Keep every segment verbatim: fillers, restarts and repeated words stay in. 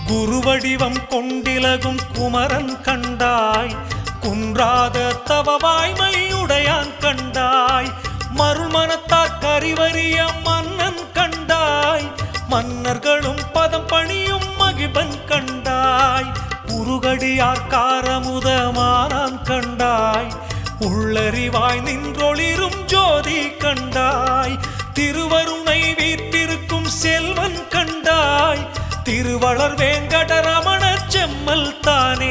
குருவடிவம் கொண்டிலகும் குமரன் கண்டாய், குன்றாத தவவாய்மையுடையான் கண்டாய், மருள்மனத்தார் கரிவரிய மன்னன் கண்டாய், மன்னர்களும் பதம் பணியும் மகிபன் கண்டாய், உருகடியார் காரமுதமானான் கண்டாய், உள்ளறிவாய் நின்றொளிரும் ஜோதி கண்டாய், திருவருணை வீற்றிருக்கும் செல்வன் கண்டாய், திருவளர் வேங்கடரமண செம்மல் தானே.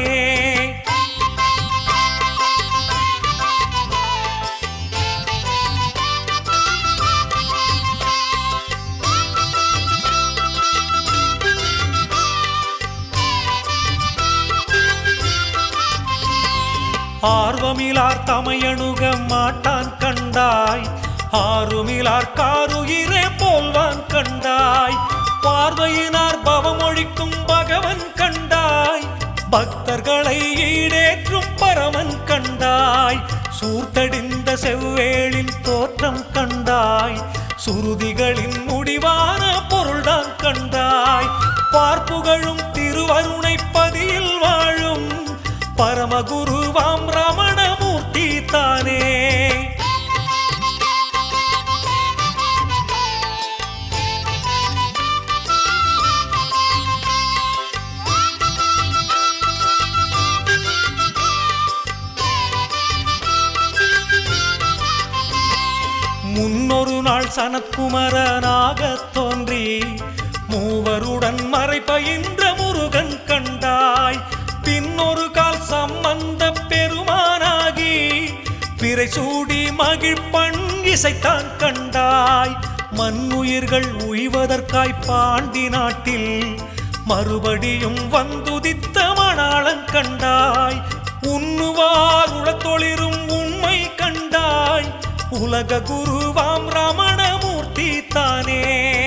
ஆர்வமிலார் தமையணுக மாட்டான் கண்டாய், ஆறுமிலார் காருயிரே போல்வான் கண்டாய், பார்வையினார் பவமொழிக்கும் பகவன் கண்டாய், பக்தர்களை ஈடேற்றும் பரமன் கண்டாய், சூர்த்தடிந்த செவ்வேளின் தோற்றம் கண்டாய், சுருதிகளின் முடிவான பொருள்தான் கண்டாய், பார்ப்புகழும் திருவருணை பதியில் வாழும் பரமகுருவாம் ரமணமூர்த்தி தானே. முன்னொரு நாள் சனத்குமரனாக தோன்றி மூவருடன் மறை பயின்ற முருகன் கண்டாய், பின்னொரு கால் சம்பந்த பெருமானாகி பிறை சூடி மகிழ்பண் இசைத்தான் கண்டாய், மண்ணுயிர்கள் உய்வதற்காய் பாண்டி நாட்டில் மறுபடியும் வந்துதித்த மணாளன் கண்டாய், உண்ணுவார் உளத்தொளிரும் உண்மை கண்டாய், உலக குருவாம் ரமணமூர்த்தி தானே.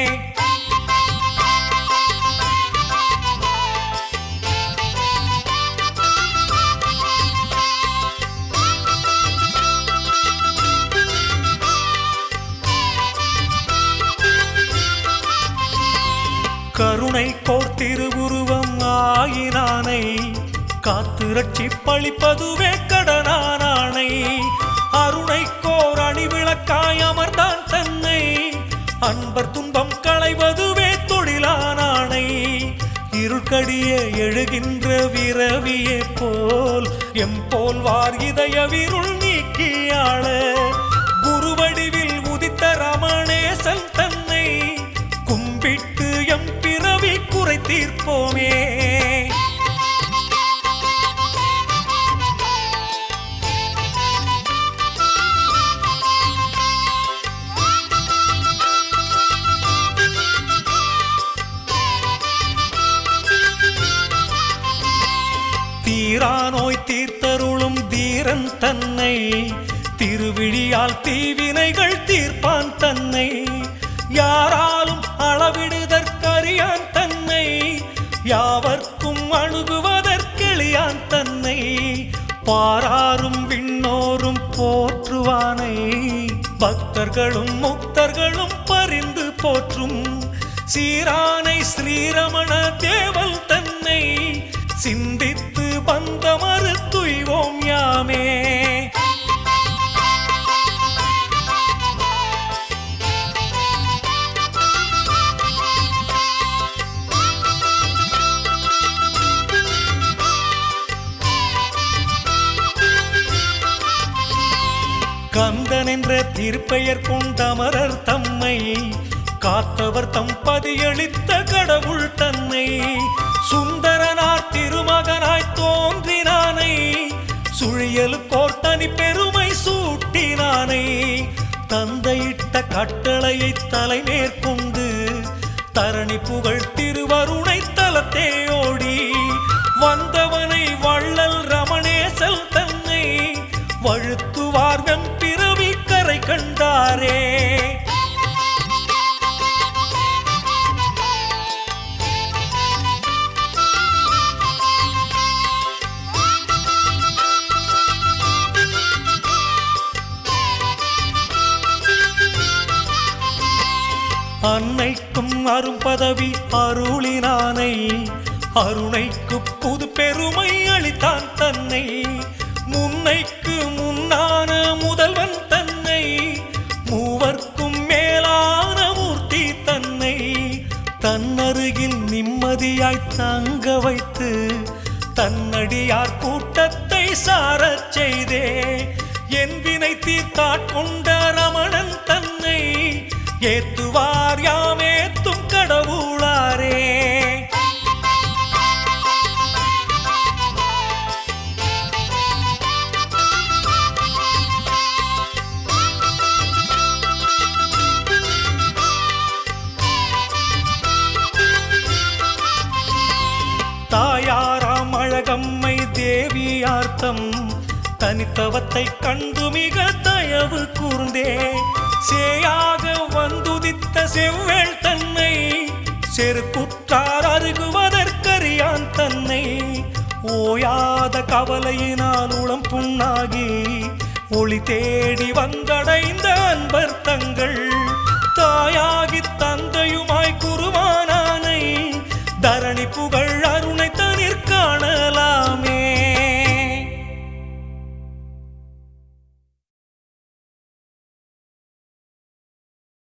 கருணை கோர் திருவுருவம் ஆயினானை காத்து ரட்சி பழிப்பதுவே கடனானானை, அருணை கோர் அணிவிளக்காய் அமர்ந்தான் தன்னை, அன்பர் துன்பம் களைவதுவே தொழிலானானை, இருள்கடிய எழுகின்ற விரவியே போல் எம் போல்வார் இதய விருள் நீக்கியாள, குருவடிவில் உதித்த ரமணேசன் தன்னை கும்பிட்டு எம் பிறவி குறை தீர்ப்போமே. தீரானோய் தீர்த்தருளும் தீரன் தன்னை, திருவிழியால் தீவினைகள் தீர்ப்பான் தன்னை, யாராலும் அளவிடுதற்கரியான் தன்னை, யாவர்க்கும் அணுகுவதற்கெளியான் தன்னை, பாராரும் விண்ணோரும் போற்றுவானை, பக்தர்களும் முக்தர்களும் பரிந்து போற்றும் சீரானை ஸ்ரீரமண தேவல் தன்னை, சிந்தித்து பந்த மறுத்துய்வோம் யாமே. கந்தன் என்ற திருப்பெயர் கொண்டமரர் தம்மை காத்தவர் தம் பதியளித்த கடவுள் தன்னை, சுந்தரனார் திருமகனாய் தோன்றினானை, சுழியலுக்கோர் தனி பெருமை சூட்டினானை, தந்தையிட்ட கட்டளையை தலைமேற்கொண்டு தரணி புகழ் திருவருணை தலத்தே ஓடி வந்தவனை வள்ளல் ரமணேசல் தன்னை வழுத்துவார் வெம்பிறவி கரை கண்டாரே. அன்னைக்கும் அரும் பதவி அருளினானை, அருணைக்கு புது பெருமை அளித்தான் தன்னை, முன்னைக்கு முன்னான முதல்வன் தன்னை, மூவர்க்கும் மேலான மூர்த்தி தன்னை தன்னருகில் நிம்மதியாய் தங்க வைத்து தன்னடியார் கூட்டத்தை சாரச் செய்தே என் வினை தீர்த்தாட்கொண்ட ரமணன் தன்னை ஏத்துவார் யாமேத்தும் கடவுளாரே. தாயாராம் அழகம்மை தேவியார்த்தம் தனித்தவத்தை கண்டு மிக தயவு கூர்ந்தே சேயாக வந்துதித்த செவ்வேள் தன்னை செருக்குற்றார் அருகுவதற்கரியான் தன்னை ஓயாத கவலையினால் உளம் புண்ணாகி ஒளி தேடி வந்தடைந்த அன்பர் தங்கள் தாயாகி தந்தையுமாய் குருவானானை தரணி புகழ்